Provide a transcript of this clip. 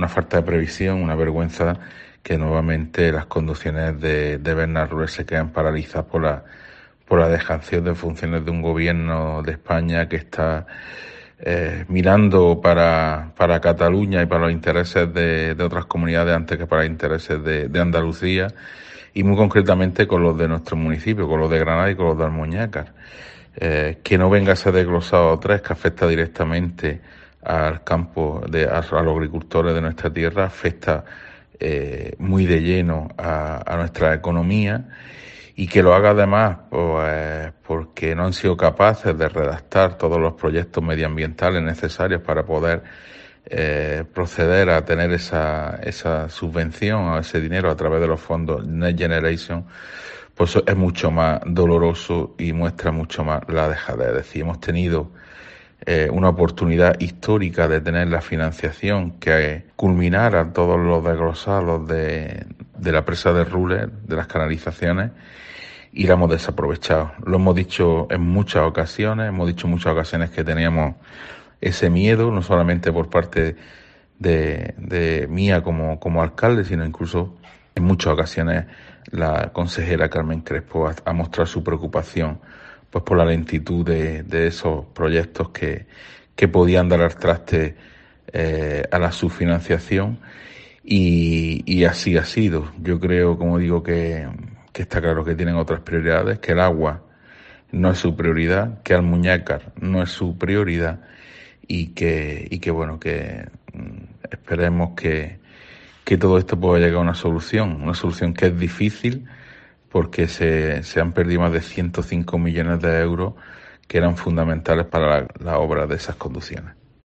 una falta de previsión, una vergüenza que nuevamente las conducciones de Bernarrues se quedan paralizadas por la dejación de funciones de un gobierno de España que está mirando para Cataluña y para los intereses de otras comunidades antes que para los intereses de Andalucía, y muy concretamente con los de nuestro municipio, con los de Granada y con los de Almuñécar. Que no venga ese desglosado 3 que afecta directamente al campo, a los agricultores de nuestra tierra, afecta muy de lleno a nuestra economía, y que lo haga además pues, porque no han sido capaces de redactar todos los proyectos medioambientales necesarios para poder proceder a tener esa subvención o ese dinero a través de los fondos Next Generation, pues es mucho más doloroso y muestra mucho más la dejadez. Es decir, hemos tenido una oportunidad histórica de tener la financiación que culminara todos los desglosados de la presa de Ruller, de las canalizaciones, y la hemos desaprovechado. Lo hemos dicho en muchas ocasiones, que teníamos ese miedo, no solamente por parte de mía como alcalde, sino incluso en muchas ocasiones la consejera Carmen Crespo ha mostrado su preocupación pues por la lentitud de esos proyectos que podían dar al traste a la subfinanciación, y así ha sido. Yo creo, como digo, que está claro que tienen otras prioridades, que el agua no es su prioridad, que Almuñécar no es su prioridad, y que bueno, que esperemos que todo esto pueda llegar a una solución que es difícil porque se han perdido más de 105 millones de euros que eran fundamentales para la obra de esas conducciones.